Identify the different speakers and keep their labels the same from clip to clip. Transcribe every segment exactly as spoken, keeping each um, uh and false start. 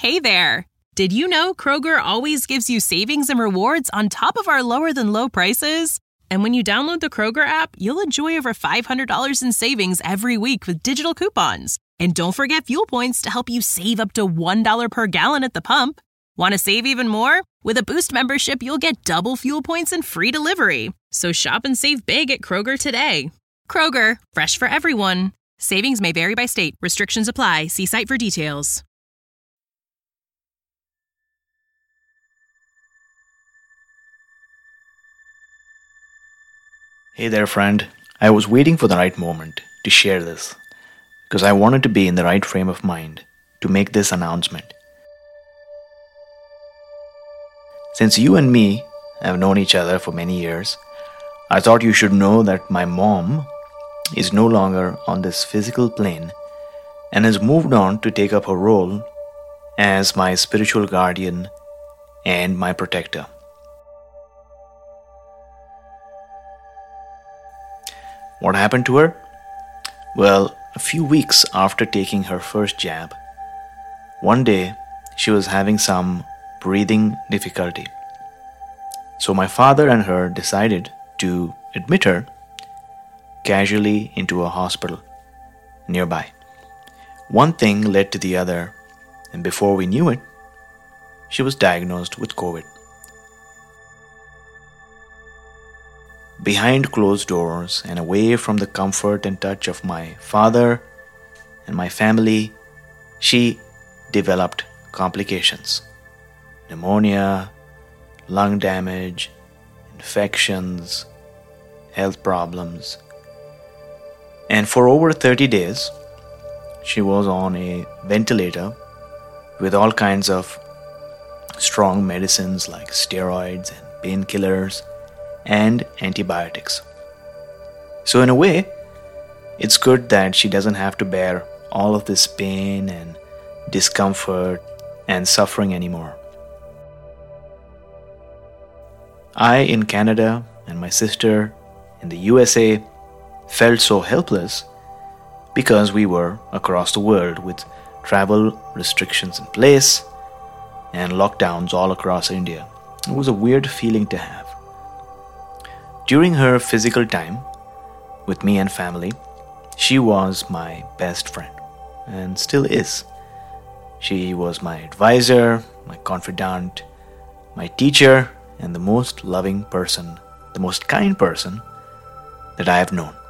Speaker 1: Hey there! Did you know Kroger always gives you savings and rewards on top of our lower-than-low prices? And when you download the Kroger app, you'll enjoy over five hundred dollars in savings every week with digital coupons. And don't forget fuel points to help you save up to one dollar per gallon at the pump. Want to save even more? With a Boost membership, you'll get double fuel points and free delivery. So shop and save big at Kroger today. Kroger, fresh for everyone. Savings may vary by state. Restrictions apply. See site for details.
Speaker 2: Hey there, friend. I was waiting for the right moment to share this because I wanted to be in the right frame of mind to make this announcement. Since you and me have known each other for many years, I thought you should know that my mom is no longer on this physical plane and has moved on to take up her role as my spiritual guardian and my protector. What happened to her? Well, a few weeks after taking her first jab, one day she was having some breathing difficulty. So my father and her decided to admit her casually into a hospital nearby. One thing led to the other, and before we knew it, she was diagnosed with COVID. Behind closed doors and away from the comfort and touch of my father and my family, she developed complications. Pneumonia, lung damage, infections, health problems. And for over thirty days, she was on a ventilator with all kinds of strong medicines like steroids and painkillers and antibiotics. So in a way, it's good that she doesn't have to bear all of this pain and discomfort and suffering anymore. I in Canada and my sister in the U S A felt so helpless because we were across the world with travel restrictions in place and lockdowns all across India. It was a weird feeling to have. During her physical time with me and family, she was my best friend and still is. She was my advisor, my confidant, my teacher, and the most loving person, the most kind person that I have known.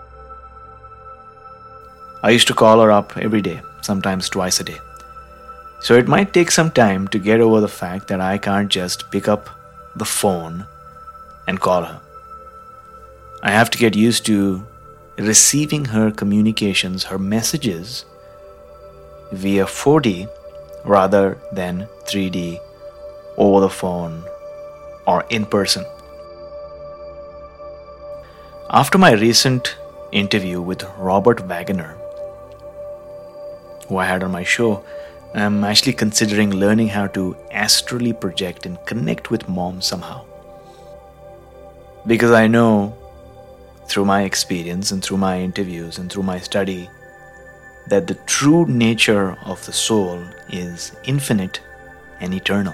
Speaker 2: I used to call her up every day, sometimes twice a day. So it might take some time to get over the fact that I can't just pick up the phone and call her. I have to get used to receiving her communications, her messages, via four D rather than three D, over the phone or in person. After my recent interview with Robert Waggoner, who I had on my show, I'm actually considering learning how to astrally project and connect with mom somehow. Because I know through my experience and through my interviews and through my study that the true nature of the soul is infinite and eternal.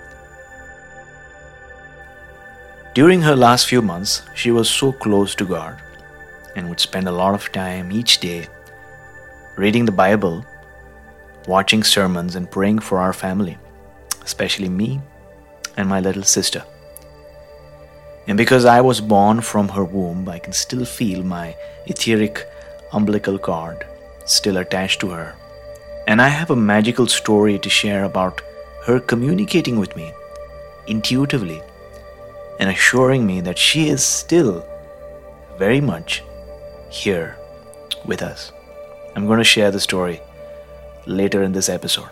Speaker 2: During her last few months, she was so close to God and would spend a lot of time each day reading the Bible, watching sermons, and praying for our family, especially me and my little sister. And because I was born from her womb, I can still feel my etheric umbilical cord still attached to her. And I have a magical story to share about her communicating with me intuitively and assuring me that she is still very much here with us. I'm going to share the story later in this episode.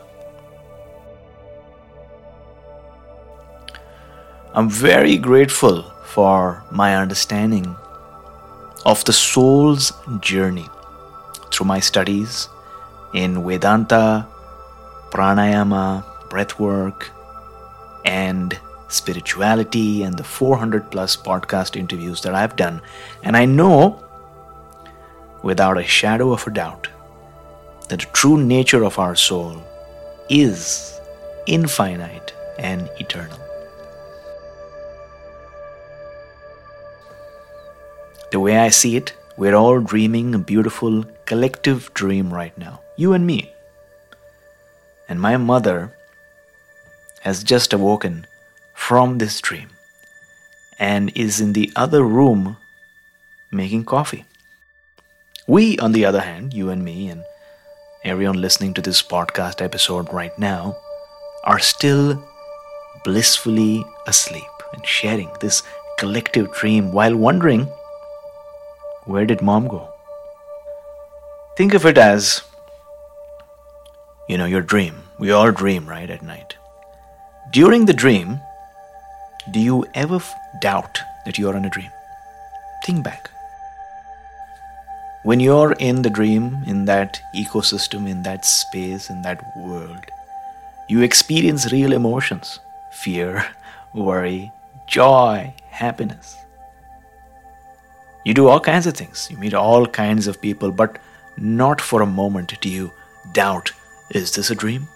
Speaker 2: I'm very grateful for my understanding of the soul's journey through my studies in Vedanta, pranayama, breathwork, and spirituality, and the four hundred plus podcast interviews that I've done. And I know without a shadow of a doubt that the true nature of our soul is infinite and eternal. The way I see it, we're all dreaming a beautiful collective dream right now, you and me. And my mother has just awoken from this dream and is in the other room making coffee. We, on the other hand, you and me and everyone listening to this podcast episode right now, are still blissfully asleep and sharing this collective dream while wondering, where did mom go? Think of it as, you know, your dream. We all dream, right, at night. During the dream, do you ever f- doubt that you are in a dream? Think back. When you're in the dream, in that ecosystem, in that space, in that world, you experience real emotions, fear, worry, joy, happiness. You do all kinds of things. You meet all kinds of people, but not for a moment do you doubt, is this a dream?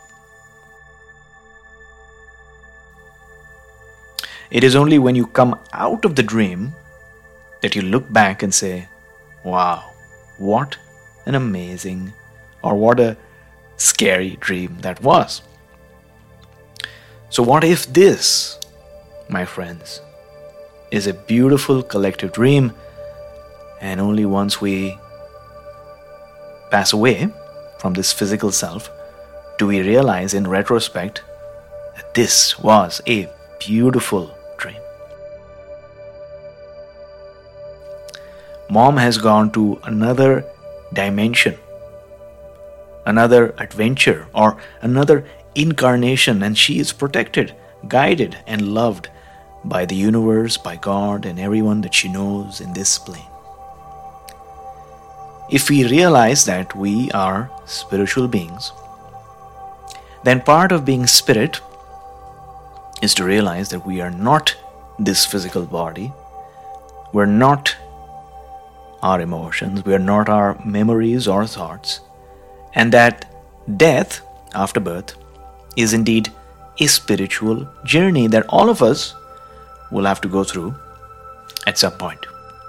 Speaker 2: It is only when you come out of the dream that you look back and say, wow, what an amazing or what a scary dream that was. So what if this, my friends, is a beautiful collective dream, and only once we pass away from this physical self do we realize in retrospect that this was a beautiful dream. Mom has gone to another dimension, another adventure, or another incarnation, and she is protected, guided, and loved by the universe, by God, and everyone that she knows in this plane. If we realize that we are spiritual beings, then part of being spirit is to realize that we are not this physical body, we're not our emotions, we are not our memories or thoughts, and that death after birth is indeed a spiritual journey that all of us will have to go through at some point.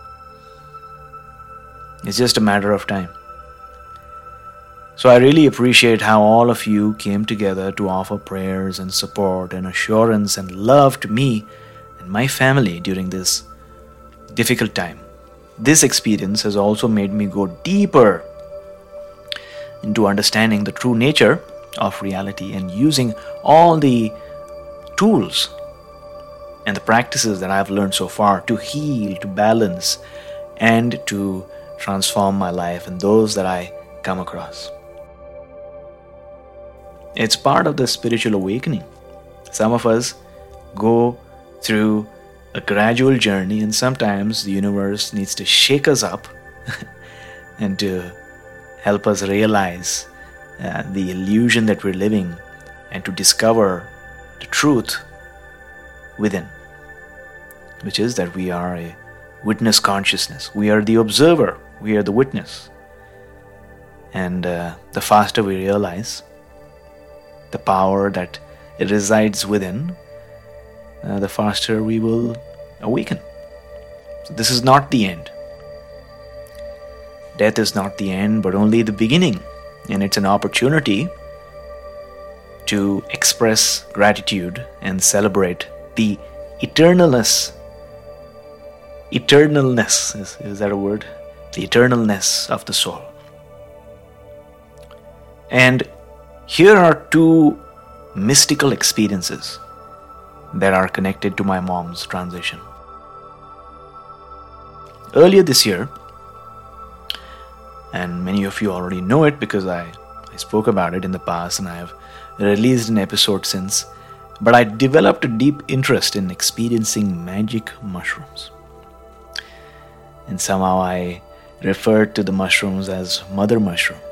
Speaker 2: It's just a matter of time. So I really appreciate how all of you came together to offer prayers and support and assurance and love to me and my family during this difficult time. This experience has also made me go deeper into understanding the true nature of reality and using all the tools and the practices that I've learned so far to heal, to balance, and to transform my life and those that I come across. It's part of the spiritual awakening. Some of us go through a gradual journey, and sometimes the universe needs to shake us up and to help us realize uh, the illusion that we're living and to discover the truth within, which is that we are a witness consciousness. We are the observer. We are the witness. And uh, the faster we realize the power that resides within, uh, the faster we will awaken. So this is not the end. Death is not the end, but only the beginning. And it's an opportunity to express gratitude and celebrate the eternalness. Eternalness, is, is that a word? The eternalness of the soul. And here are two mystical experiences that are connected to my mom's transition. Earlier this year, and many of you already know it because I, I spoke about it in the past and I have released an episode since, but I developed a deep interest in experiencing magic mushrooms. And somehow I referred to the mushrooms as mother mushroom.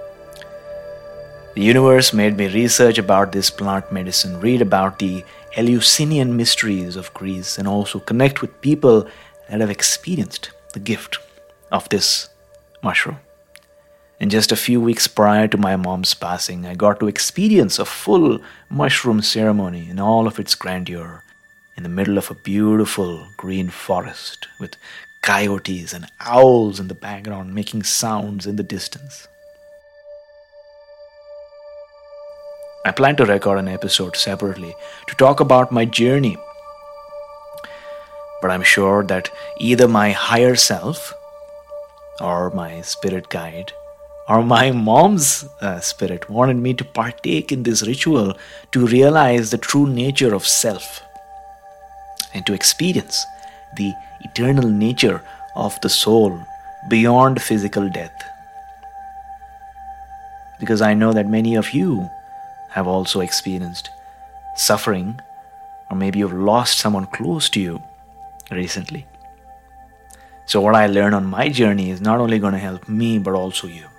Speaker 2: The universe made me research about this plant medicine, read about the Eleusinian mysteries of Greece, and also connect with people that have experienced the gift of this mushroom. And just a few weeks prior to my mom's passing, I got to experience a full mushroom ceremony in all of its grandeur, in the middle of a beautiful green forest with coyotes and owls in the background making sounds in the distance. I plan to record an episode separately to talk about my journey, but I'm sure that either my higher self or my spirit guide or my mom's uh, spirit wanted me to partake in this ritual to realize the true nature of self and to experience the eternal nature of the soul beyond physical death. Because I know that many of you have also experienced suffering, or maybe you've lost someone close to you recently. So what I learned on my journey is not only going to help me, but also you.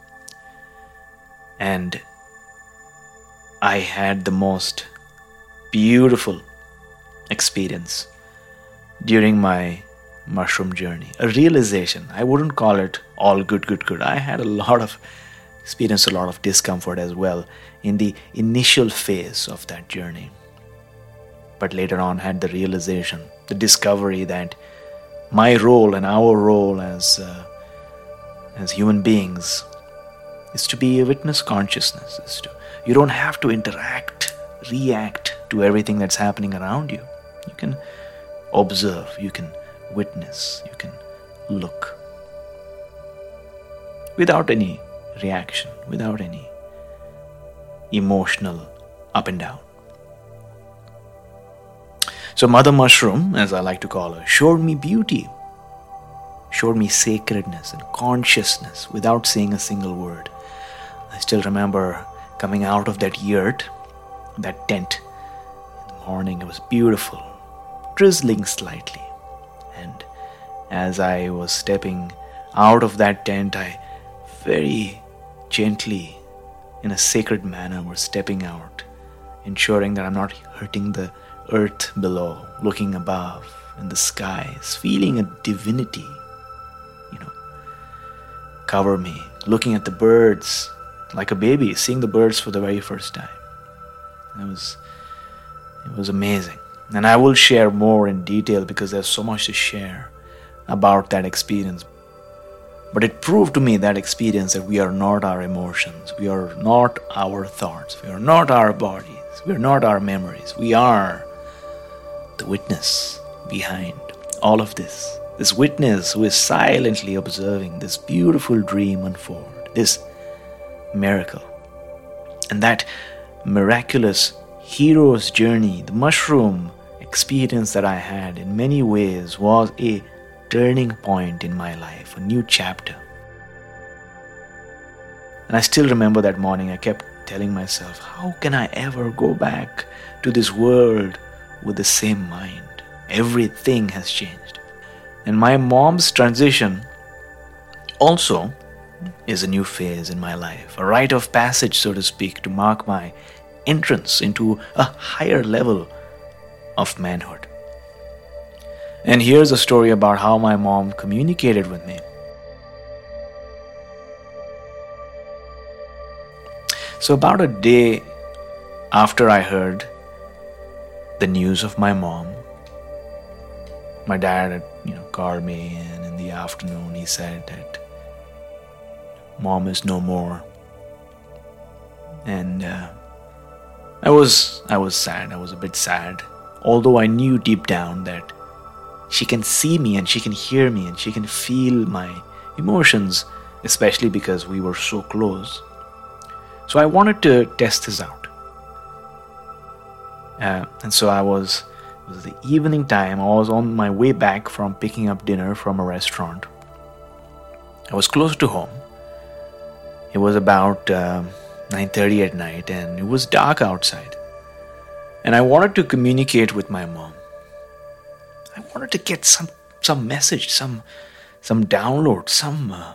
Speaker 2: And I had the most beautiful experience during my mushroom journey. A realization. I wouldn't call it all good, good, good. I had a lot of experienced a lot of discomfort as well in the initial phase of that journey. But later on had the realization, the discovery that my role and our role as uh, as human beings is to be a witness consciousness. Is to, you don't have to interact, react to everything that's happening around you. You can observe, you can witness, you can look without any reaction, without any emotional up and down. So Mother Mushroom, as I like to call her, showed me beauty, showed me sacredness and consciousness without saying a single word. I still remember coming out of that yurt, that tent, in the morning. It was beautiful, drizzling slightly. And as I was stepping out of that tent, I very gently, in a sacred manner, was stepping out, ensuring that I'm not hurting the earth below, looking above in the skies, feeling a divinity, you know, cover me, looking at the birds like a baby, seeing the birds for the very first time. It was, it was amazing. And I will share more in detail because there's so much to share about that experience. But it proved to me, that experience, that we are not our emotions, we are not our thoughts, we are not our bodies, we are not our memories, we are the witness behind all of this. This witness who is silently observing this beautiful dream unfold, this miracle. And that miraculous hero's journey, the mushroom experience that I had, in many ways was a turning point in my life, a new chapter. And I still remember that morning, I kept telling myself, how can I ever go back to this world with the same mind? Everything has changed. And my mom's transition also is a new phase in my life, a rite of passage, so to speak, to mark my entrance into a higher level of manhood. And here's a story about how my mom communicated with me. So about a day after I heard the news of my mom, my dad had, you know, called me, and in the afternoon he said that mom is no more. And uh, I was I was sad. I was a bit sad, although I knew deep down that she can see me and she can hear me and she can feel my emotions, especially because we were so close. So I wanted to test this out. Uh, and so I was, it was the evening time. I was on my way back from picking up dinner from a restaurant. I was close to home. It was about uh, nine thirty at night and it was dark outside. And I wanted to communicate with my mom. I wanted to get some some message, some some download, some uh,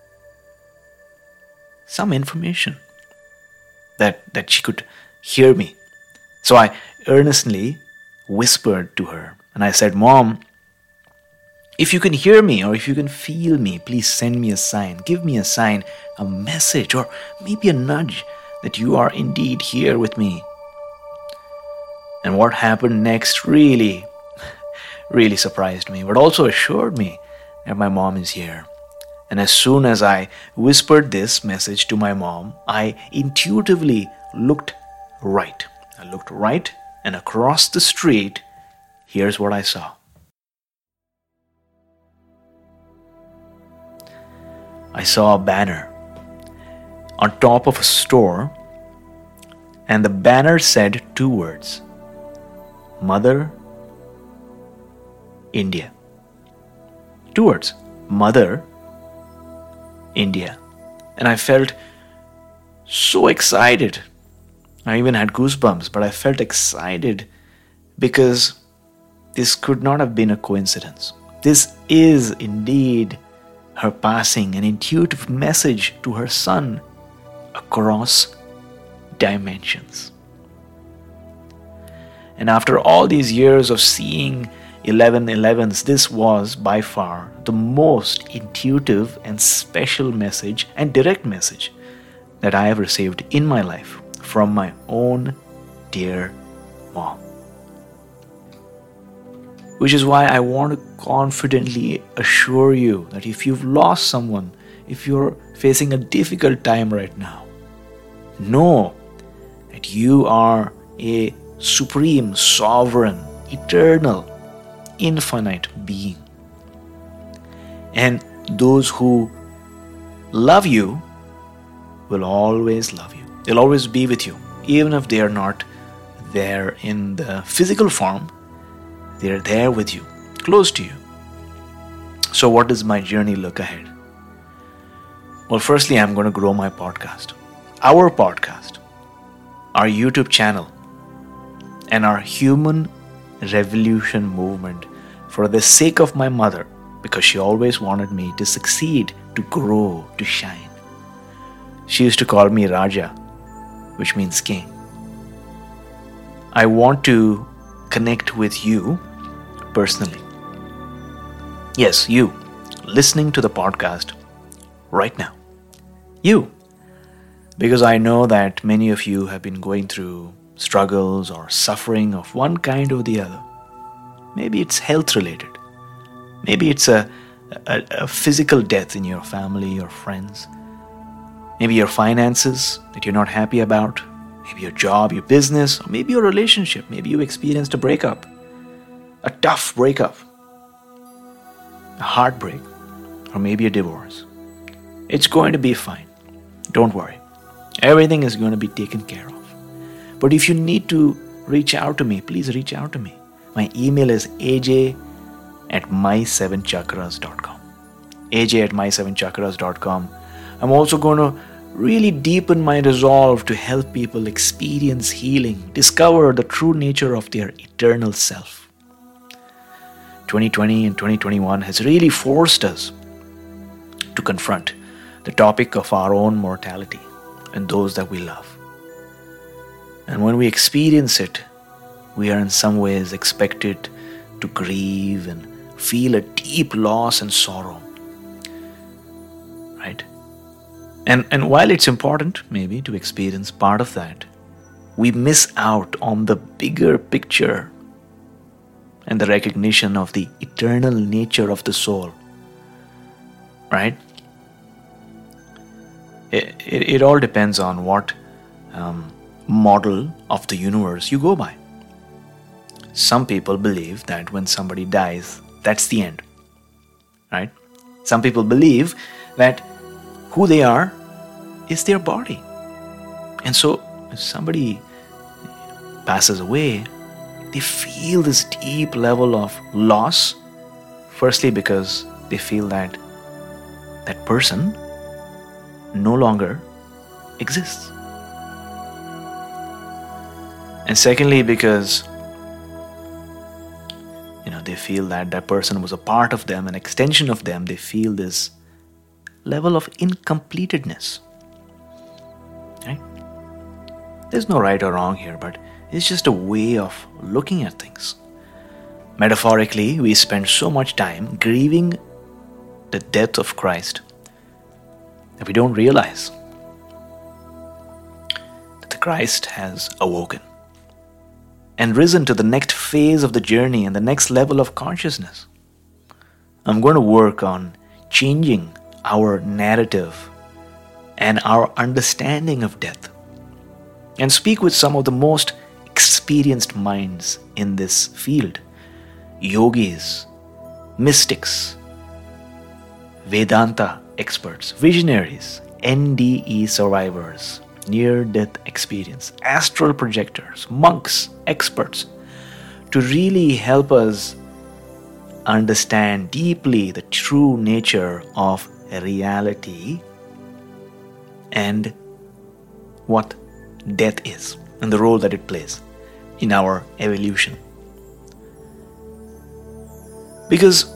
Speaker 2: some information that that she could hear me. So I earnestly whispered to her and I said, Mom, if you can hear me or if you can feel me, please send me a sign. Give me a sign a message or maybe a nudge that you are indeed here with me. And what happened next really, really surprised me, but also assured me that my mom is here. And as soon as I whispered this message to my mom, I intuitively looked right. I looked right, and across the street, here's what I saw. I saw a banner on top of a store, and the banner said two words: Mother India. Two words: Mother India. And I felt so excited. I even had goosebumps, but I felt excited because this could not have been a coincidence. This is indeed her passing an intuitive message to her son across dimensions. And after all these years of seeing eleven elevens, this was by far the most intuitive and special message and direct message that I have received in my life from my own dear mom. Which is why I want to confidently assure you that if you've lost someone, if you're facing a difficult time right now, know that you are a supreme, sovereign, eternal, infinite being. And those who love you will always love you. They'll always be with you. Even if they are not there in the physical form, they're there with you, close to you. So what does my journey look ahead? Well, firstly, I'm going to grow my podcast, our podcast, our YouTube channel, and our human revolution movement for the sake of my mother, because she always wanted me to succeed, to grow, to shine. She used to call me Raja, which means king. I want to connect with you personally. Yes, you, listening to the podcast right now. You. Because I know that many of you have been going through struggles or suffering of one kind or the other. Maybe it's health related. Maybe it's a, a, a physical death in your family or friends. Maybe your finances that you're not happy about. Maybe your job, your business, or maybe your relationship. Maybe you experienced a breakup, a tough breakup, a heartbreak, or maybe a divorce. It's going to be fine. Don't worry. Everything is going to be taken care of. But if you need to reach out to me, please reach out to me. My email is a j at my seven chakras dot com. a j at my seven chakras dot com. I'm also going to really deepen my resolve to help people experience healing, discover the true nature of their eternal self. twenty twenty and twenty twenty-one has really forced us to confront the topic of our own mortality and those that we love. And when we experience it, we are in some ways expected to grieve and feel a deep loss and sorrow. Right? And, and while it's important, maybe, to experience part of that, we miss out on the bigger picture and the recognition of the eternal nature of the soul. Right? It, it, it all depends on what um, model of the universe you go by. Some people believe that when somebody dies, that's the end. Right? Some people believe that who they are is their body. And so if somebody passes away, they feel this deep level of loss. Firstly, because they feel that that person no longer exists. And secondly, because you know, they feel that that person was a part of them, an extension of them. They feel this level of incompletedness. Right? There's no right or wrong here, but it's just a way of looking at things. Metaphorically, we spend so much time grieving the death of Christ that we don't realize that the Christ has awoken and risen to the next phase of the journey and the next level of consciousness. I'm going to work on changing our narrative and our understanding of death, and speak with some of the most experienced minds in this field, yogis, mystics, Vedanta experts, visionaries, N D E survivors, near-death experience, astral projectors, monks, experts, to really help us understand deeply the true nature of reality and what death is and the role that it plays in our evolution. Because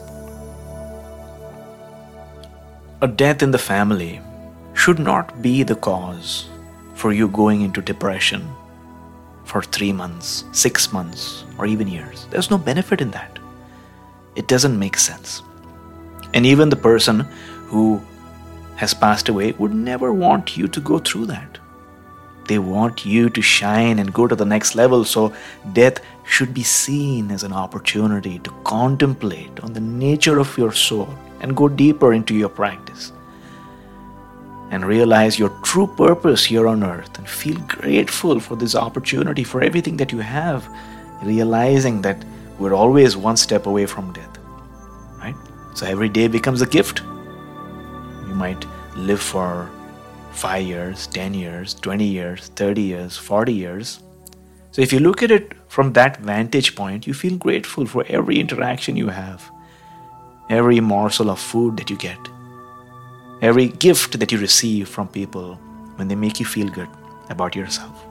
Speaker 2: a death in the family should not be the cause for you going into depression for three months, six months, or even years. There's no benefit in that. It doesn't make sense. And even the person who has passed away would never want you to go through that. They want you to shine and go to the next level. So death should be seen as an opportunity to contemplate on the nature of your soul and go deeper into your practice and realize your true purpose here on earth, and feel grateful for this opportunity, for everything that you have, realizing that we're always one step away from death, right? So every day becomes a gift. You might live for five years, ten years, twenty years, thirty years, forty years. So if you look at it from that vantage point, you feel grateful for every interaction you have, every morsel of food that you get, every gift that you receive from people when they make you feel good about yourself.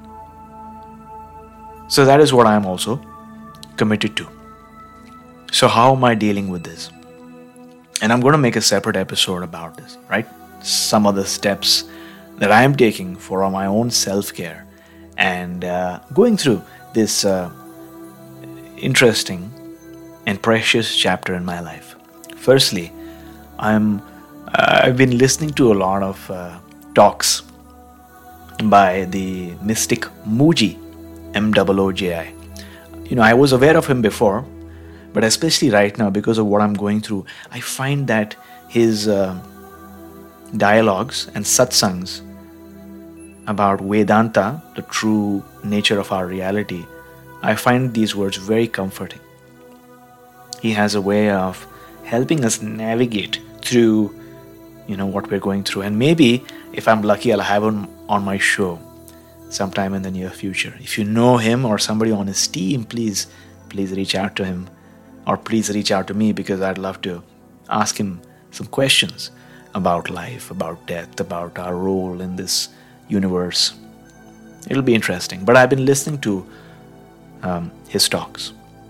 Speaker 2: So that is what I am also committed to. So how am I dealing with this? And I'm going to make a separate episode about this, right? Some of the steps that I am taking for my own self-care and uh, going through this uh, interesting and precious chapter in my life. Firstly, I'm uh, I've been listening to a lot of uh, talks by the mystic Mooji, M O O J I. You know, I was aware of him before, but especially right now, because of what I'm going through, I find that his uh, dialogues and satsangs about Vedanta, the true nature of our reality, I find these words very comforting. He has a way of helping us navigate through, you know, what we're going through. And maybe, if I'm lucky, I'll have him on my show sometime in the near future. If you know him or somebody on his team, please, please reach out to him, or please reach out to me, because I'd love to ask him some questions about life, about death, about our role in this universe. It'll be interesting. But I've been listening to um, his talks.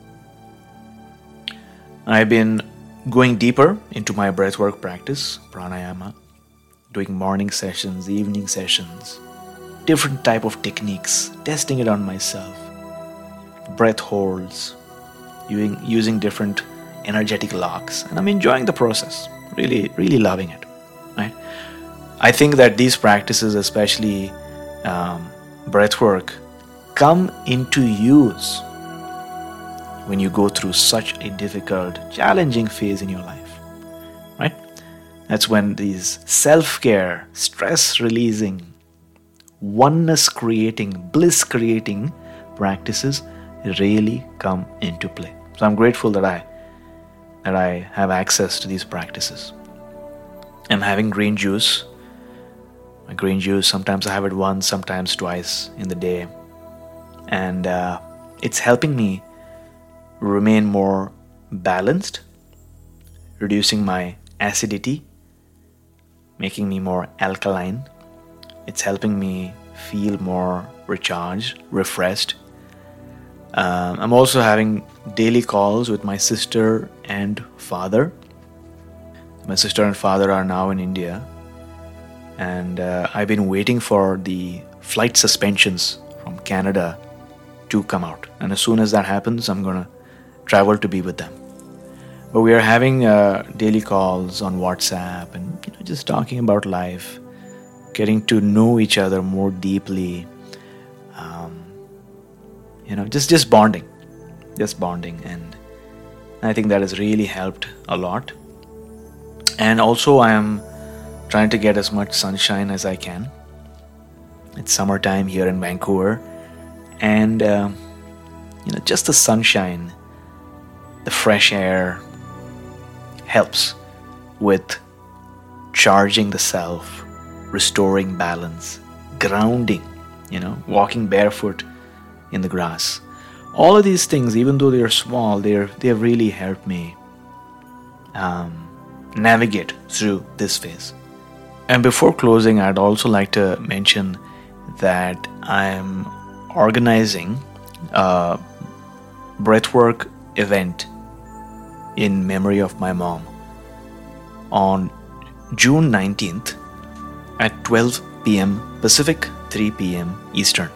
Speaker 2: I've been going deeper into my breathwork practice, pranayama, doing morning sessions, evening sessions, different type of techniques, testing it on myself, breath holds, using, using different energetic locks, and I'm enjoying the process, really, really loving it, right? I think that these practices, especially um, breathwork, come into use when you go through such a difficult, challenging phase in your life, right? That's when these self-care, stress-releasing, oneness-creating, bliss-creating practices really come into play. So I'm grateful that I that I have access to these practices. I'm having green juice. My green juice, sometimes I have it once, sometimes twice in the day. And uh, it's helping me remain more balanced, reducing my acidity, making me more alkaline. It's helping me feel more recharged, refreshed. Um, I'm also having daily calls with my sister and father. My sister and father are now in India, and uh, I've been waiting for the flight suspensions from Canada to come out. And as soon as that happens, I'm going to travel to be with them. But we are having uh, daily calls on WhatsApp and you know, just talking about life, getting to know each other more deeply. Um, you know, just just bonding, just bonding, and I think that has really helped a lot. And also, I am trying to get as much sunshine as I can. It's summertime here in Vancouver, and uh, you know, just the sunshine, the fresh air helps with charging the self, restoring balance, grounding, you know, walking barefoot in the grass. All of these things, even though they're small, they're they have really helped me um, navigate through this phase. And before closing, I'd also like to mention that I'm organizing a breathwork event in memory of my mom on June nineteenth at twelve p.m. Pacific, three p.m. Eastern.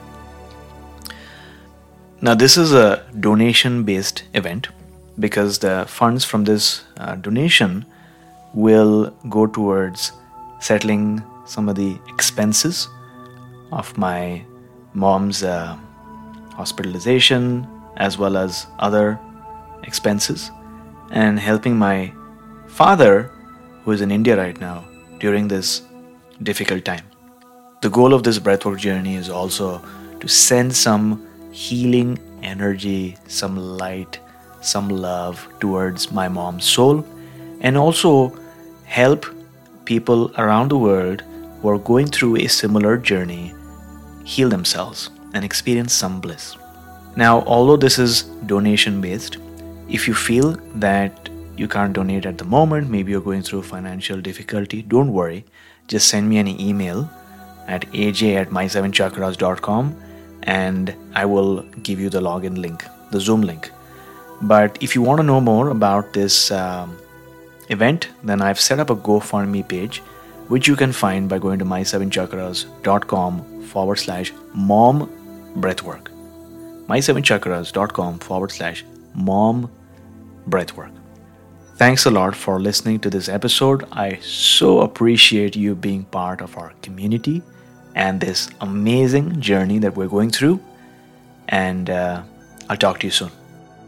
Speaker 2: Now, this is a donation-based event because the funds from this uh, donation will go towards settling some of the expenses of my mom's uh, hospitalization as well as other expenses, and helping my father, who is in India right now, during this difficult time. The goal of this breathwork journey is also to send some healing energy, some light, some love towards my mom's soul, and also help people around the world who are going through a similar journey heal themselves and experience some bliss. Now, although this is donation based, if you feel that you can't donate at the moment, maybe you're going through financial difficulty, don't worry. Just send me an email at a j at my seven chakras dot com and I will give you the login link, the Zoom link. But if you want to know more about this um, event, then I've set up a GoFundMe page, which you can find by going to my seven chakras dot com forward slash mom breathwork. my seven chakras dot com forward slash mom breathwork. Thanks a lot for listening to this episode. I so appreciate you being part of our community and this amazing journey that we're going through. And uh, I'll talk to you soon.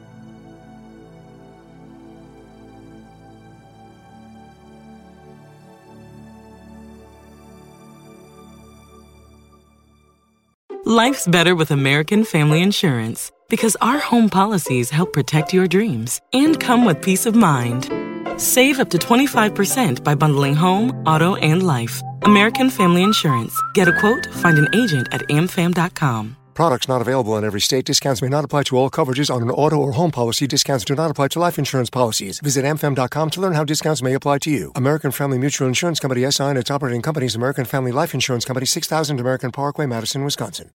Speaker 3: Life's better with American Family Insurance because our home policies help protect your dreams and come with peace of mind. Save up to twenty-five percent by bundling home, auto, and life. American Family Insurance. Get a quote, find an agent at a m fam dot com.
Speaker 4: Products not available in every state. Discounts may not apply to all coverages on an auto or home policy. Discounts do not apply to life insurance policies. Visit a m fam dot com to learn how discounts may apply to you. American Family Mutual Insurance Company S I and its operating companies, American Family Life Insurance Company, six thousand American Parkway, Madison, Wisconsin.